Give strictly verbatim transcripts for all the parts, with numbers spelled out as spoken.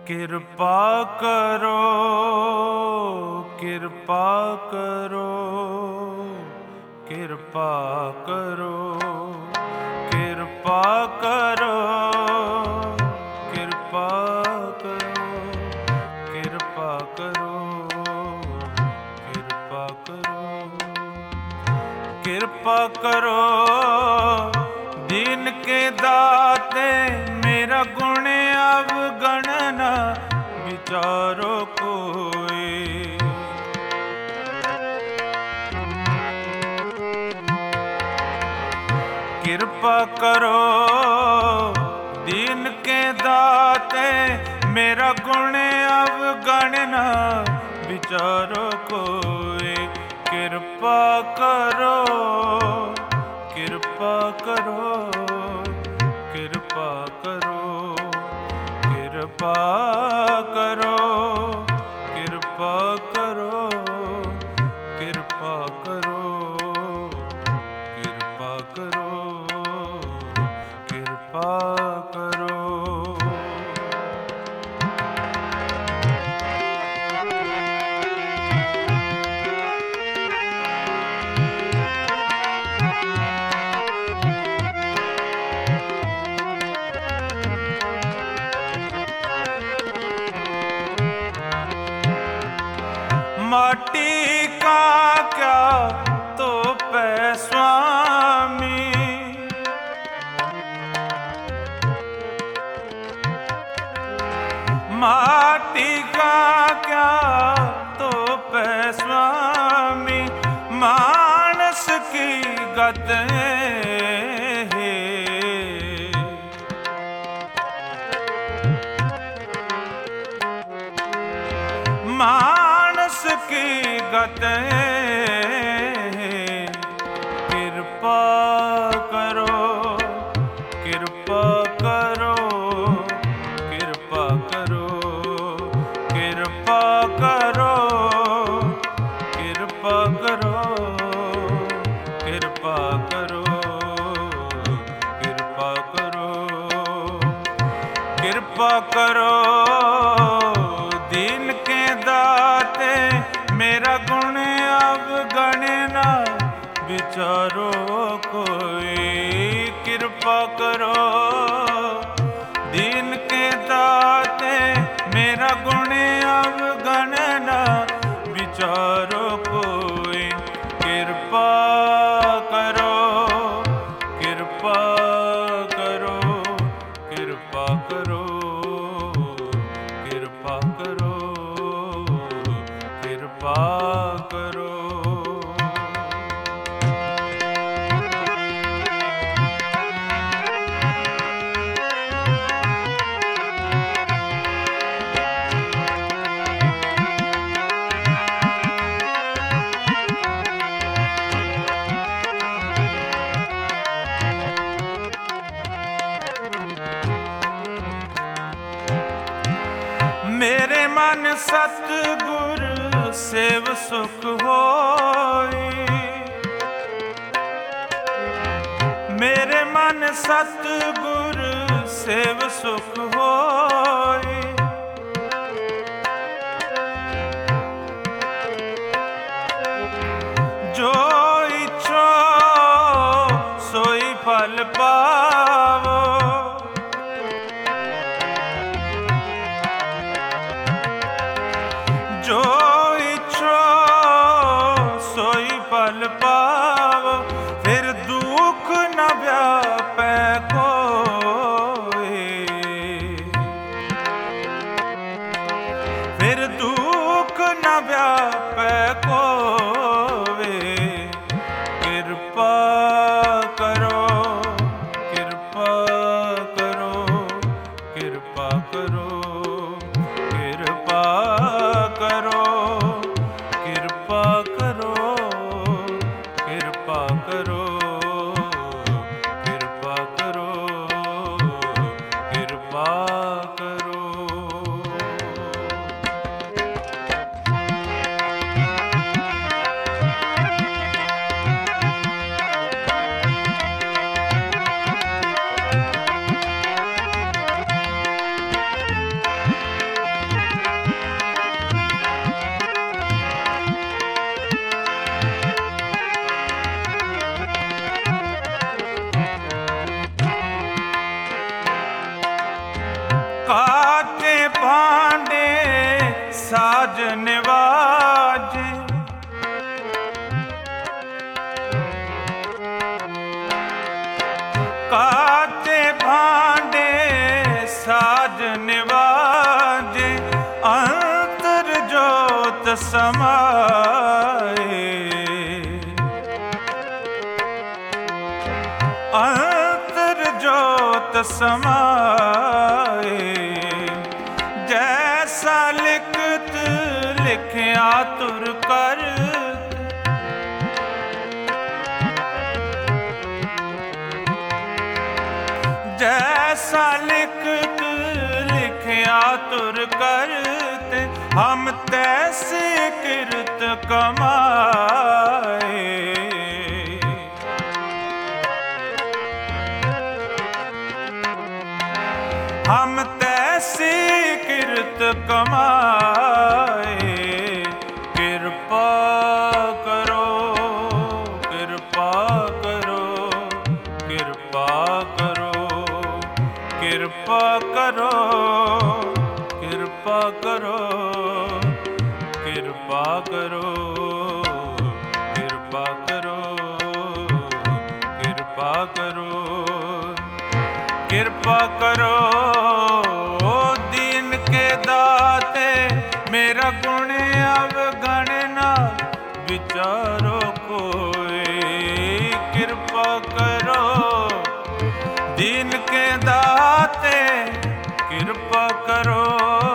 कृपा करो, कृपा करो, कृपा करो, कृपा करो, कृपा करो, कृपा करो, कृपा करो, कृपा करो। दीन के दाते मेरा गुण अवगण न विचारो कोई। कृपा करो दीन के दाते मेरा गुण अवगण न विचारो कोई। कृपा करो, कृपा करो, कृपा करो, कृपा करो, कृपा करो, कृपा करो, कृपा करो, कृपा करो। माटी का क्या तो पै स्वामी, माटी का क्या तो पै स्वामी, मानस की गत है। मानस की गत कृपा करो, कृपा करो, कृपा करो, कृपा करो, कृपा करो, कृपा करो, कृपा करो, कृपा करो। दीन के दाते मेरा गुण अवगण न विचारो कोई। कृपा करो दीन के दाते मेरा गुण अवगण न विचारो कोई। कृपा करो, कृपा करो, कृपा करो, कृपा करो, कृपा करो। मेरे मन सतगुर सेव सुख होई, मेरे मन सतगुर सेव सुख होई। जो इच्छो सोई फल पावो, जो इच्छो सोई फल पावो। फिर दुख न व्यापै कोई, समाए, अंतर जोत समाए। जैसा लिखत लिखिया तुर कर, जैसा लिखत लिखिया तुर करते, हम तैसी किरत कमाए। हम तैसी किरत कमाए। कृपा करो, कृपा करो, कृपा करो, कृपा करो, कृपा करो, कृपा करो, कृपा करो, कृपा करो, कृपा करो। दीन के दाते मेरा गुण अवगण ना विचारो कोई। कृपा करो दीन के दाते, कृपा करो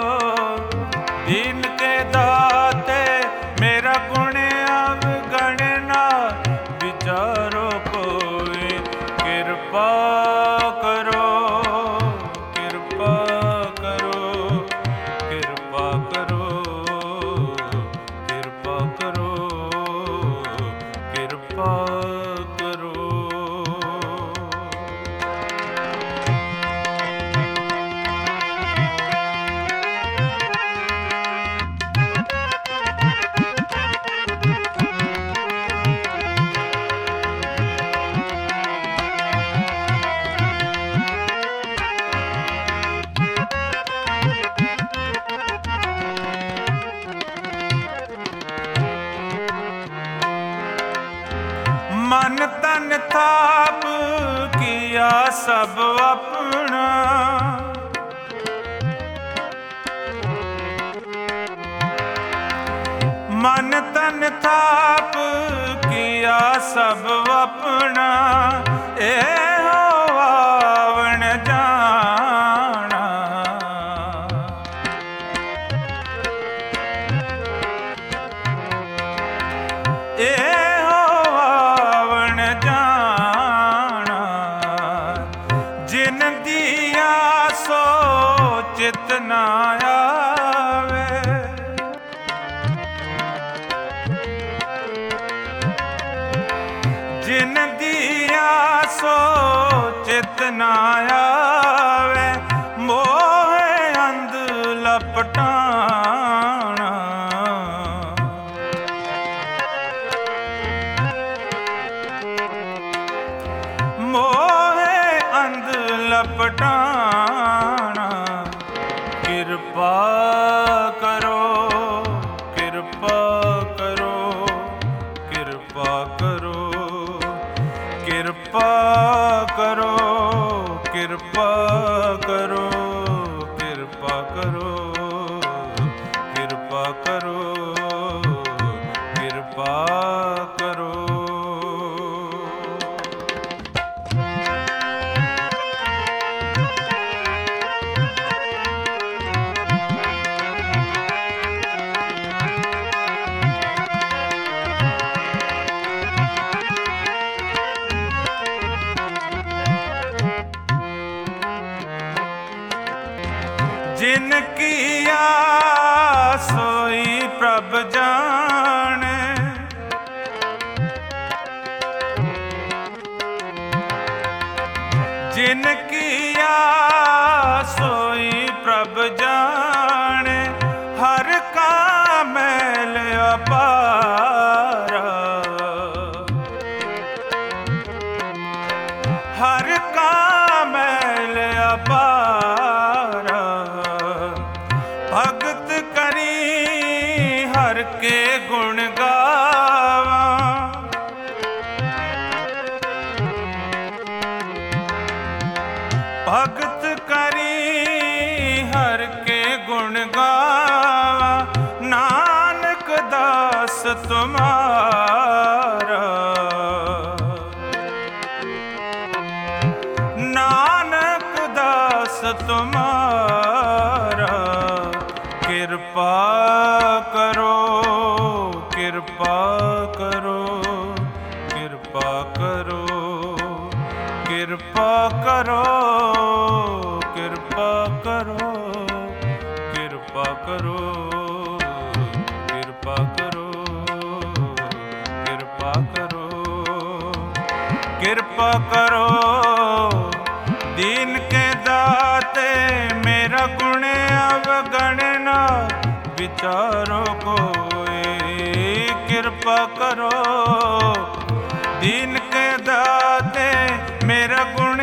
दीन के दाते, मेरा गुण अवगण ना विचारो कोई। कृपा करो, कृपा करो, कृपा करो, कृपा करो, कृपा करो। मन तन थाप किया सब अपना, मन तन थाप किया सब अपना। ए हो आवण जाना, ए जिन दिया सो चित न आवे, जिन दिया सो चित न आवे। मोह अंध लपटाना, मोह अंध लपटाना। कृपा करो, कृपा करो, कृपा करो, कृपा करो, कृपा करो, कृपा करो, कृपा करो, कृपा करो। जिन किया सोई प्रभ जाने, जिन किया सोई प्रभ जाने। हर का मैल अपारा, हर का मैल अपारा। भगत करी हर के गुण गावा, भगत करी हर के गुण गावा। नानक तुम्हारा। नानक दास तुम्हारा, कृपा करो कृपा करो कृपा करो कृपा करो कृपा करो कृपा करो कृपा करो कृपा करो कृपा करो। दीन के दाते मेरा गुण अवगणना विचारो कोई, कृपा करो। दीन के दाते मेरा गुण